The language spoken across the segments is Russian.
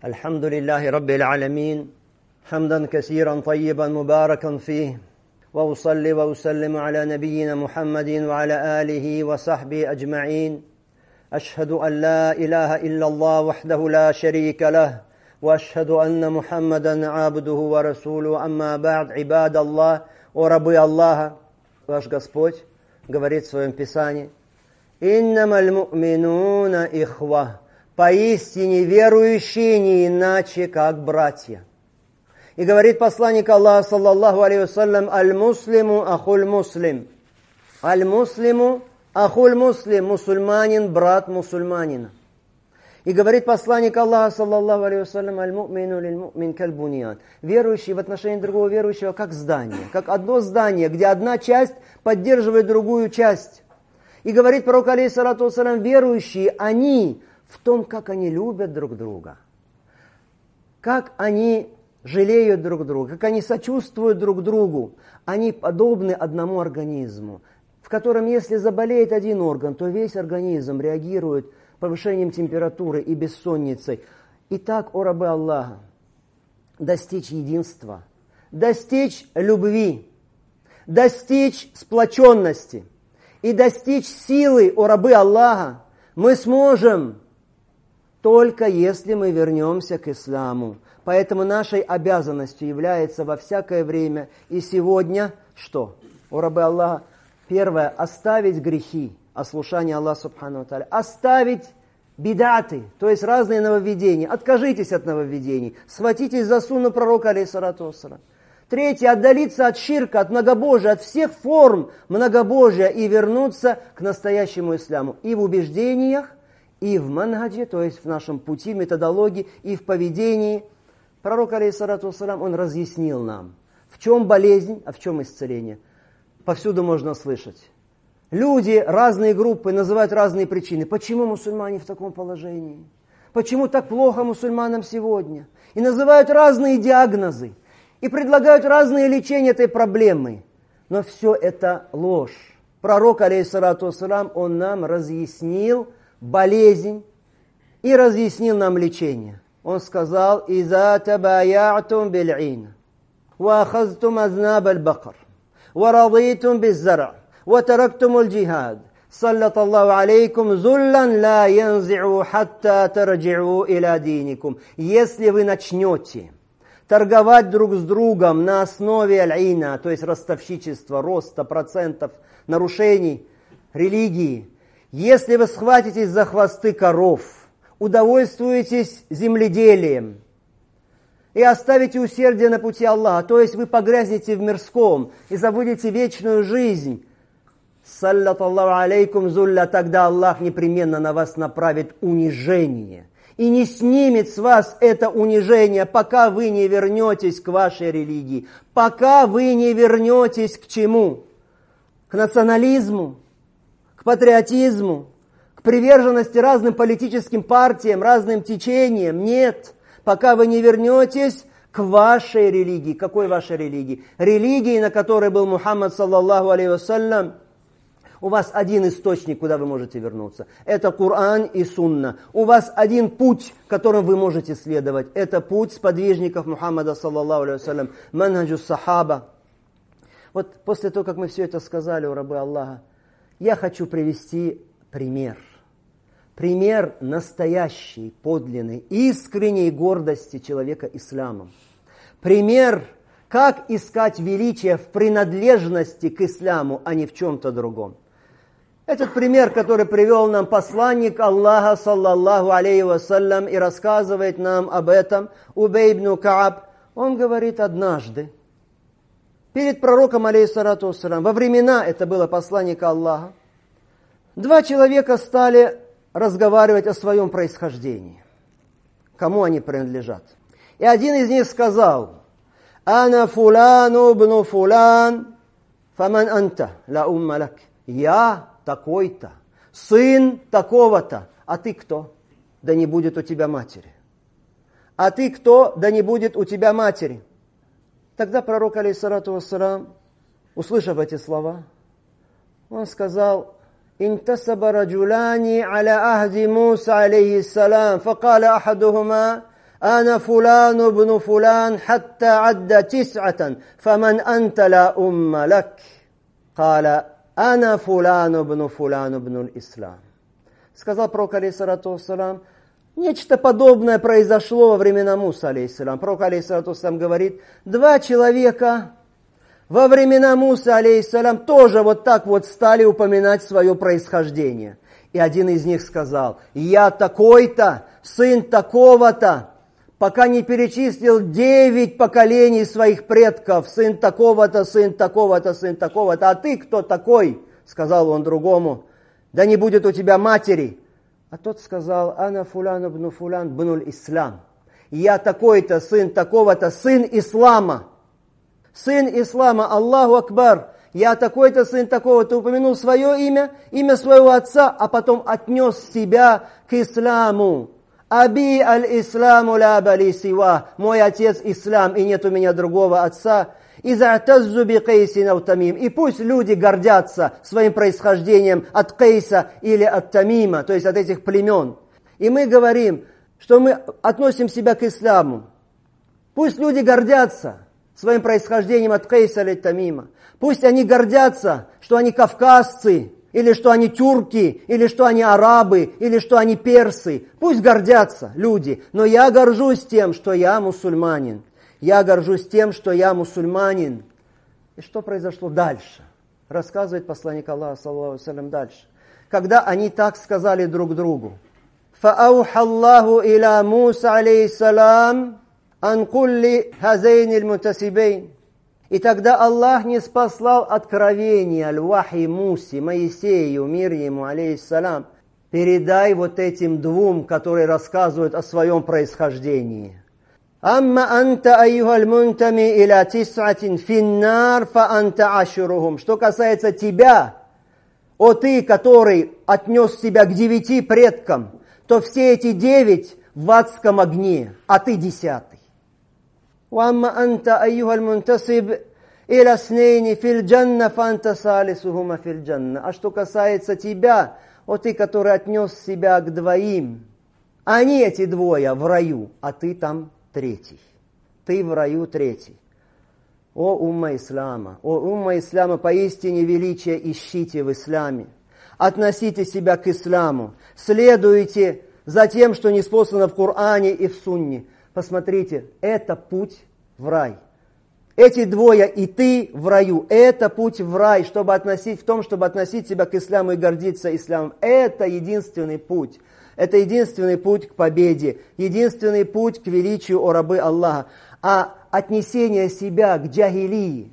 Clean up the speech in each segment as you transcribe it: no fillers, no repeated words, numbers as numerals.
الحمد لله رب العالمين حمدا كثيرا طيبا مباركا فيه وأصلي وأسلم على نبينا محمد وعلى آله وصحبه أجمعين أشهد أن لا إله إلا الله وحده لا شريك له وأشهد أن محمدا عبده ورسوله أما بعد عباد الله وربي الله. Ваш Господь говорит в Своем Писании: «Иннама аль-му'минуна ихва». Поистине верующие не иначе, как братья. И говорит посланник Аллаха, саллаллаху алейхи вассалям: «Аль-муслиму ахуль муслим». «Аль-муслиму ахуль муслим». Мусульманин, брат мусульманина. И говорит посланник Аллаха, саллаллаху алейхи вассалям: «Аль-му'мину лиль-му'мин каль-буньян». Верующий в отношении другого верующего как здание, как одно здание, где одна часть поддерживает другую часть. И говорит пророк, алейхиссалату вассалям: верующие, они в том, как они любят друг друга, как они жалеют друг друга, как они сочувствуют друг другу. Они подобны одному организму, в котором, если заболеет один орган, то весь организм реагирует повышением температуры и бессонницей. Итак, о рабы Аллаха, достичь единства, достичь любви, достичь сплоченности и достичь силы, о рабы Аллаха, мы сможем только если мы вернемся к исламу. Поэтому нашей обязанностью является во всякое время и сегодня что? О рабы Аллаха, первое, оставить грехи, ослушание Аллаха субхану ва тааля, оставить бидаты, то есть разные нововведения, откажитесь от нововведений, схватитесь за сунну пророка, алейхиссалату вассалям. Третье, отдалиться от ширка, от многобожия, от всех форм многобожия и вернуться к настоящему исламу и в убеждениях, и в манхаджи, то есть в нашем пути, методологии, и в поведении. Пророк, алейхиссалату вассалям, он разъяснил нам, в чем болезнь, а в чем исцеление. Повсюду можно слышать. Люди, разные группы называют разные причины. Почему мусульмане в таком положении? Почему так плохо мусульманам сегодня? И называют разные диагнозы. И предлагают разные лечения этой проблемы. Но все это ложь. Пророк, алейхиссалату вассалям, он нам разъяснил болезнь и разъяснил нам лечение. Он сказал: «Иза табаятум бил'ин, ва ахазтум азнаб аль-бакр, ва радитум biz-зар', ва тарактум аль-джихад, саллат Аллаху алейкум зуллан ла янзи'у хатта тарджи'у иля диникум». Если вы начнете торговать друг с другом на основе аль-ина, то есть ростовщичества, роста процентов, нарушений религии, если вы схватитесь за хвосты коров, удовольствуетесь земледелием и оставите усердие на пути Аллаха, то есть вы погрязнете в мирском и забудете вечную жизнь, саллат Аллаху алейкум зулля, тогда Аллах непременно на вас направит унижение и не снимет с вас это унижение, пока вы не вернетесь к вашей религии, пока вы не вернетесь к чему? К национализму, к патриотизму, к приверженности разным политическим партиям, разным течениям. Нет, пока вы не вернетесь к вашей религии. Какой вашей религии? Религии, на которой был Мухаммад, саллаллаху алейхи вассалям. У вас один источник, куда вы можете вернуться. Это Коран и Сунна. У вас один путь, которым вы можете следовать. Это путь сподвижников Мухаммада, саллаллаху алейхи вассалям. Манхаджу сахаба. Вот после того, как мы все это сказали, о рабы Аллаха, я хочу привести пример. Пример настоящей, подлинной, искренней гордости человека исламом. Пример, как искать величие в принадлежности к исламу, а не в чем-то другом. Этот пример, который привел нам посланник Аллаха, саллаллаху алейхи вассалям, и рассказывает нам об этом Убей ибн Кааб, он говорит однажды, перед пророком, алейхиссалату вассалям, во времена, это было посланника Аллаха, два человека стали разговаривать о своем происхождении. Кому они принадлежат? И один из них сказал: «Ана фулану ибн фулан, фаман анта, ла умма лак». Я такой-то, сын такого-то. А ты кто? Да не будет у тебя матери. А ты кто? Да не будет у тебя матери. Тогда пророк, алейхиссалату вассалам, услышав эти слова, он сказал: «Интасаба раджуляни аля ахди Муса алейхиссалам, факаля ахадухума أنا فلان ابن فلان حتى عد 9 فمن أنت لا أم لك قال أنا فلان ابن فلان ابن الإسلام. Сказал пророк, алейхиссалату вассалам, нечто подобное произошло во времена Мусы, алейхиссалам. Пророк, алейхиссалату вассалам, говорит, 2 человека во времена Мусы, алейхиссалам, тоже вот так вот стали упоминать свое происхождение. И один из них сказал, я такой-то, сын такого-то, пока не перечислил 9 поколений своих предков, сын такого-то, сын такого-то, сын такого-то. А ты кто такой? Сказал он другому, да не будет у тебя матери. А тот сказал, ана фулян ибн фулян бнуль ислам. Я такой-то, сын такого-то, сын ислама. Сын ислама, Аллаху Акбар. Я такой-то, сын такого-то, упомянул свое имя, имя своего отца, а потом отнес себя к исламу. Аби аль-исламу ла бали сива. Мой отец ислам, и нет у меня другого отца. Иза'таззу би Кайсин ау Тамим. И пусть люди гордятся своим происхождением от Кайса или от Тамима, то есть от этих племен. И мы говорим, что мы относим себя к исламу. Пусть люди гордятся своим происхождением от Кайса или Тамима. Пусть они гордятся, что они кавказцы, или что они тюрки, или что они арабы, или что они персы. Пусть гордятся люди, но я горжусь тем, что я мусульманин. Я горжусь тем, что я мусульманин. И что произошло дальше? Рассказывает посланник Аллаха, саллаллаху алейхи ва саллям, дальше. Когда они так сказали друг другу. فَأَوْحَى اللَّهُ إِلَى مُوسَى عليه السلام أَنْ قُلِّ هَذَيْنِ الْمُتَسِبَيْنِ. И тогда Аллах ниспослал откровение аль-Вахи Мусе, Моисею, мир ему, алейхиссалам. Передай вот этим 2, которые рассказывают о своем происхождении. «Амма анта айюхаль мунтами иля 9 финнар фа анта ашурухум». Что касается тебя, о ты, который отнес себя к 9 предкам, то все эти 9 в адском огне, а ты 10-й. وأما أنت أيها المنتسب إلى 2 في الجنة فأنت ثالثهما في الجنة. А что касается тебя, о ты, который отнес себя к 2, они эти 2 в раю, а ты там 3. Ты в раю 3. О умма ислама, поистине величие ищите в исламе. Относите себя к исламу. Следуйте за тем, что ниспослано в Коране и в Сунне. Посмотрите, это путь в рай. Эти 2 и ты в раю. Это путь в рай, чтобы относить себя к исламу и гордиться исламом. Это единственный путь. Это единственный путь к победе. Единственный путь к величию, о рабы Аллаха. А отнесение себя к джахилии,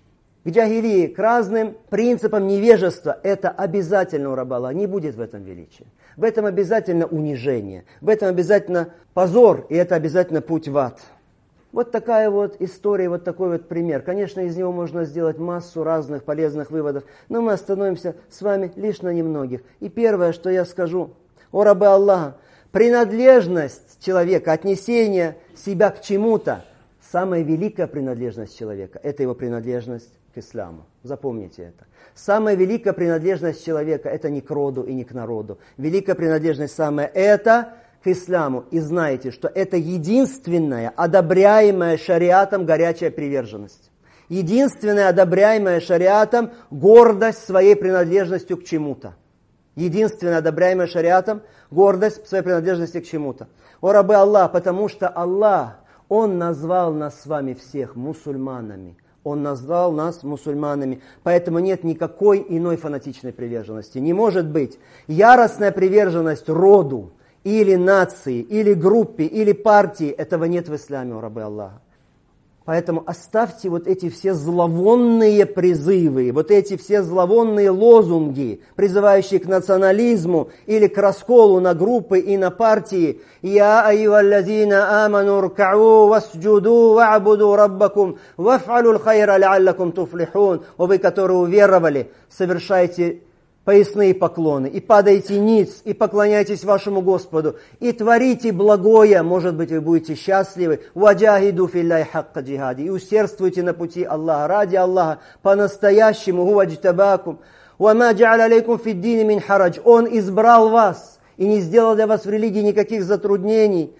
к разным принципам невежества, это обязательно у раба Аллаха. Не будет в этом величия. В этом обязательно унижение, в этом обязательно позор, и это обязательно путь в ад. Вот такая вот история, вот такой вот пример. Конечно, из него можно сделать массу разных полезных выводов, но мы остановимся с вами лишь на немногих. И первое, что я скажу, о рабы Аллаха, принадлежность человека, отнесение себя к чему-то, самая великая принадлежность человека, это его принадлежность к исламу. Запомните это. Самая великая принадлежность человека – это не к роду и не к народу. Великая принадлежность самая – это к исламу. И знаете, что это единственная одобряемая шариатом горячая приверженность. Единственная одобряемая шариатом гордость своей принадлежностью к чему-то. Единственная одобряемая шариатом гордость своей принадлежности к чему-то. О рабы Аллах, потому что Аллах, Он назвал нас с вами всех мусульманами. Он назвал нас мусульманами. Поэтому нет никакой иной фанатичной приверженности. Не может быть яростная приверженность роду, или нации, или группе, или партии. Этого нет в исламе, о рабы Аллаха. Поэтому оставьте вот эти все зловонные призывы, вот эти все зловонные лозунги, призывающие к национализму или к расколу на группы и на партии. «Я айюаллазина аману ркау васджуду ва'буду раббакум ваф'алу лхайра ла'аллакум туфлихун». О вы, которые уверовали, совершайте поясные поклоны, и падайте ниц, и поклоняйтесь вашему Господу, и творите благое, может быть, вы будете счастливы. «Ваджахиду филляхи хакка джихади». И усердствуйте на пути Аллаха, ради Аллаха, по-настоящему. «Хуа джтабакум, ва ма джа'аля алейкум фиддини мин харадж». Он избрал вас и не сделал для вас в религии никаких затруднений.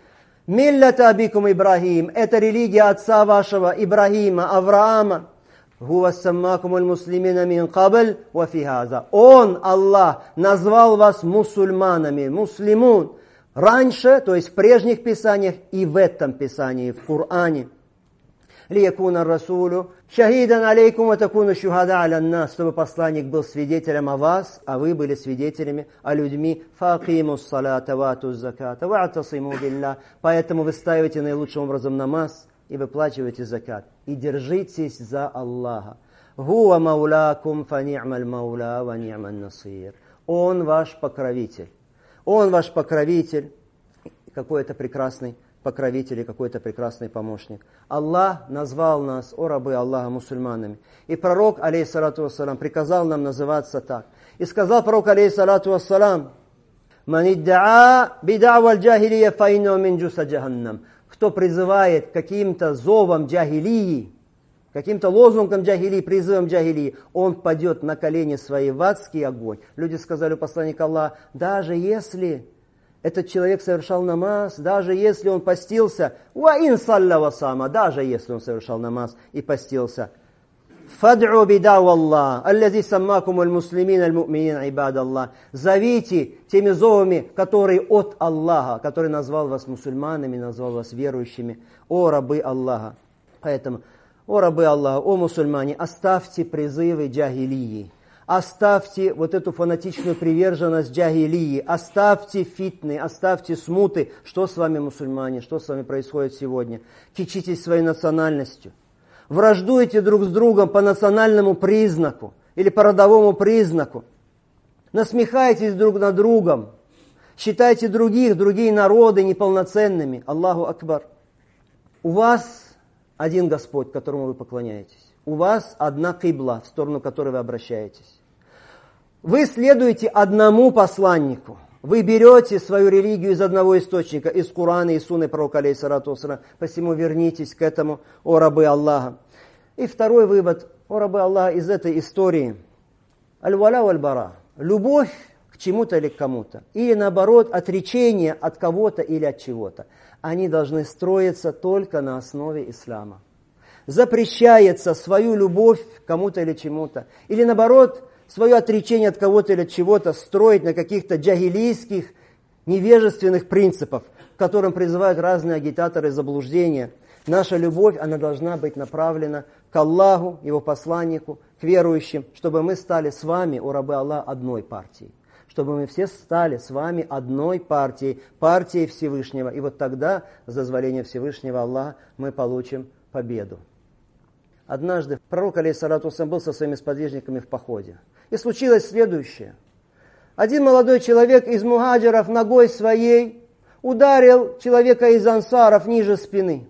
Миллята абикум Ибрахим. Это религия отца вашего Ибрахима, Авраама. Хува саммакум аль-муслимина мин кабль ва фи хаза. Он, Аллах, назвал вас мусульманами, муслимун. Раньше, то есть в прежних писаниях и в этом писании, в Коране. Лиякуна расулю шахидан алейкум ва такуну шухада аля нас, чтобы посланник был свидетелем о вас, а вы были свидетелями о людьми. Факимус салата ва атуз заката ва атасиму билля. Поэтому вы ставите наилучшим образом намаз и выплачиваете закат. И держитесь за Аллаха. Хуа маулякум фа ни'маль мауля ва ни'маль насир. Он ваш покровитель. Он ваш покровитель. Какой-то прекрасный покровитель и какой-то прекрасный помощник. Аллах назвал нас, о рабы Аллаха, мусульманами. И пророк, алейхиссалату вассалам, приказал нам называться так. И сказал пророк, алейхиссалату вассалам: «Ман идда'a бид'аваль джахилия фа иннаху мин джуса джаханнам». Кто призывает каким-то зовом джахилии, каким-то лозунгом джахилии, призывом джахилии, он падет на колени свои в адский огонь. Люди сказали у посланника Аллаха: даже если этот человек совершал намаз, даже если он постился, ва ин салля ва сама, даже если он совершал намаз и постился, фад'у бид'ау Аллах, аллази саммакум аль-муслимин аль-му'минин ибадаллах. Зовите теми зовами, которые от Аллаха, который назвал вас мусульманами, назвал вас верующими, о рабы Аллаха. Поэтому, о рабы Аллаха, о мусульмане, оставьте призывы джахилии. Оставьте вот эту фанатичную приверженность джахилии, оставьте фитны, оставьте смуты. Что с вами, мусульмане, что с вами происходит сегодня? Кичитесь своей национальностью. Враждуете друг с другом по национальному признаку или по родовому признаку. Насмехайтесь друг над другом. Считайте другие народы неполноценными. Аллаху Акбар. У вас один Господь, которому вы поклоняетесь. У вас одна кибла, в сторону которой вы обращаетесь. Вы следуете одному посланнику. Вы берете свою религию из одного источника, из Корана и Сунны пророка, алейхиссалату вассалам. Посему вернитесь к этому, о рабы Аллаха. И второй вывод, о рабы Аллаха, из этой истории. Аль-валя валь-бара. Любовь к чему-то или к кому-то. Или наоборот, отречение от кого-то или от чего-то. Они должны строиться только на основе ислама. Запрещается свою любовь к кому-то или чему-то. Или наоборот, свое отречение от кого-то или от чего-то строить на каких-то джахилийских, невежественных принципах, к которым призывают разные агитаторы заблуждения. Наша любовь, она должна быть направлена к Аллаху, Его посланнику, к верующим, чтобы мы стали с вами, о рабы Аллаха, одной партией. Чтобы мы все стали с вами одной партией, партией Всевышнего. И вот тогда, с дозволения Всевышнего Аллаха, мы получим победу. Однажды пророк, алейхиссалату вассалам, был со своими сподвижниками в походе. И случилось следующее. Один молодой человек из мухаджиров ногой своей ударил человека из ансаров ниже спины.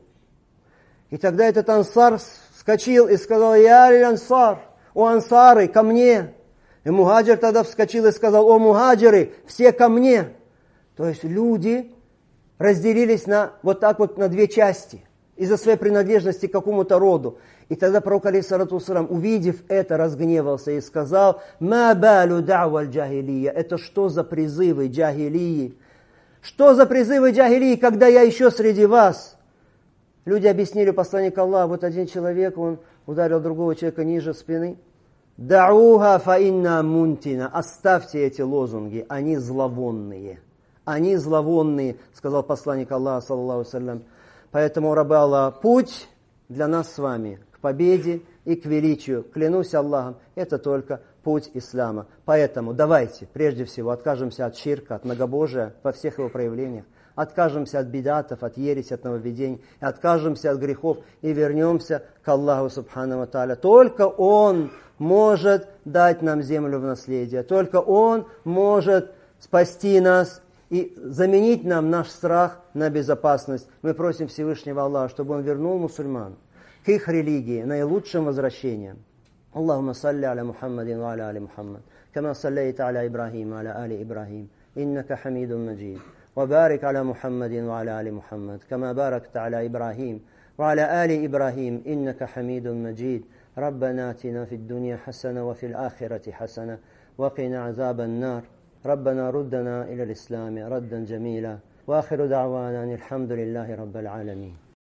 И тогда этот ансар вскочил и сказал: «Я аль-ансар, о ансары, ко мне!» И мухаджир тогда вскочил и сказал: «О мухаджиры, все ко мне!» То есть люди разделились вот так вот на две части из-за своей принадлежности к какому-то роду. И тогда пророк, алейхиссалату вассалам, увидев это, разгневался и сказал: «Ма балю дa'ва аль-джахилия». Это что за призывы джахилии? Что за призывы джахилии, когда я еще среди вас? Люди объяснили посланнику Аллаха: вот один человек, он ударил другого человека ниже спины. «Дa'уха фа инна мунтина». Оставьте эти лозунги, они зловонные. Они зловонные, сказал посланник Аллаха, саллаллаху алейхи ва саллям. Поэтому, рабы Аллаха, путь для нас с вами к победе и к величию, клянусь Аллахом, это только путь ислама. Поэтому давайте, прежде всего, откажемся от ширка, от многобожия во всех его проявлениях. Откажемся от бидатов, от ереси, от нововведений, откажемся от грехов и вернемся к Аллаху субхану ва тааля. Только Он может дать нам землю в наследие. Только Он может спасти нас и заменить нам наш страх на безопасность. Мы просим Всевышнего Аллаха, чтобы Он вернул мусульман к их религии наилучшим возвращением. Аллахумма салли аля Мухаммадин ва аля али Мухаммад, кама саллейта аля Ибрахим ва аля али Ибрахим, иннака хамидун маджид. وبارك على محمد وعلى آل محمد كما باركت على إبراهيم وعلى آل إبراهيم إنك حميد مجيد. ربنا آتنا في الدنيا حسنة وفي الآخرة حسنة وقنا عذاب النار. ربنا ردنا إلى الإسلام ردا جميلا وآخر دعوانا الحمد لله رب العالمين.